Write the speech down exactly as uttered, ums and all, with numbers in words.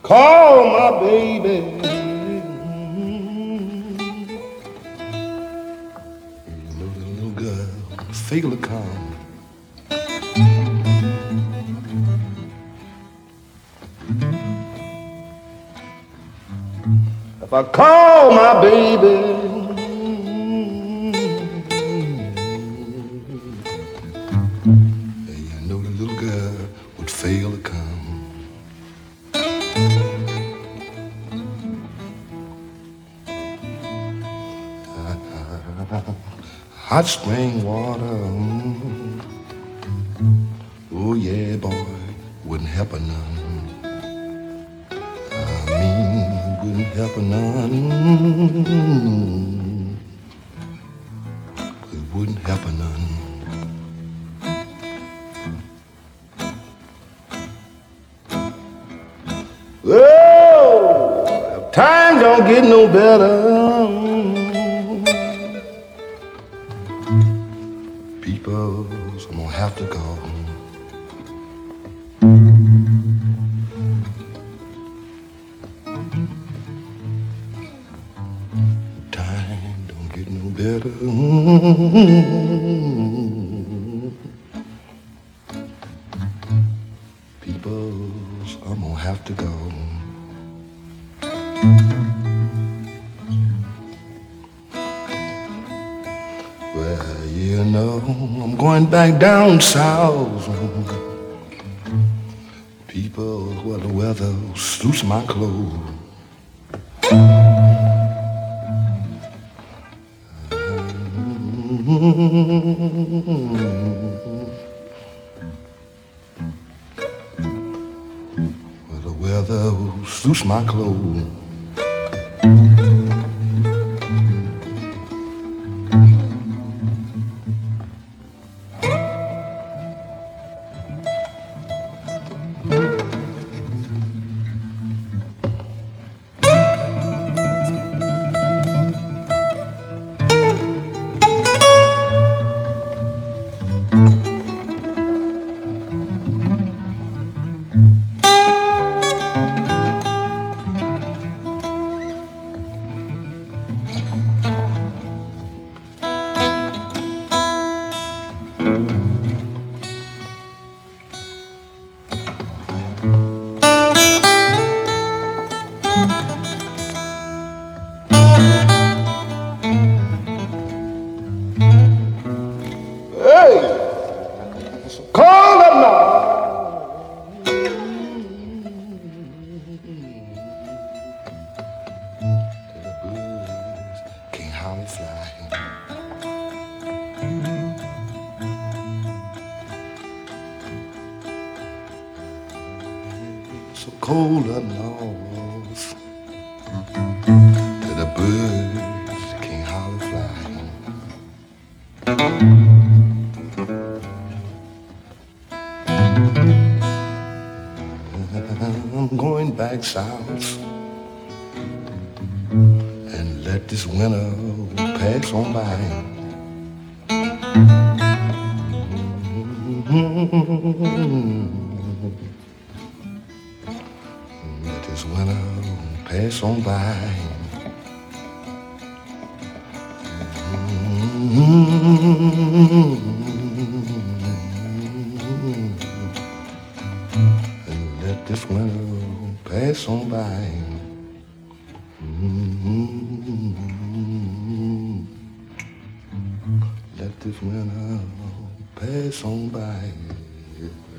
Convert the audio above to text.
call my baby. You know the little girl, fatal come. If I call my baby, you know the little girl would fail to come. Hot spring water, mm. Oh yeah, boy, wouldn't help her none. I mean, wouldn't help her none. It wouldn't help her none. Oh, if times don't get no better, people, I'm gonna have to go. Time don't get no better. People, I'm gonna have to go. Well, you know, I'm going back down south. People, well, the weather suits my clothes. Well, the weather suits my clothes. Hey, call up now. The birds can't hardly fly. So cold up north, that the birds can't hardly fly. I'm going back south and let this winter pass on by. Let this winter pass on by. And let this winter pass on by. Let this winter pass on by.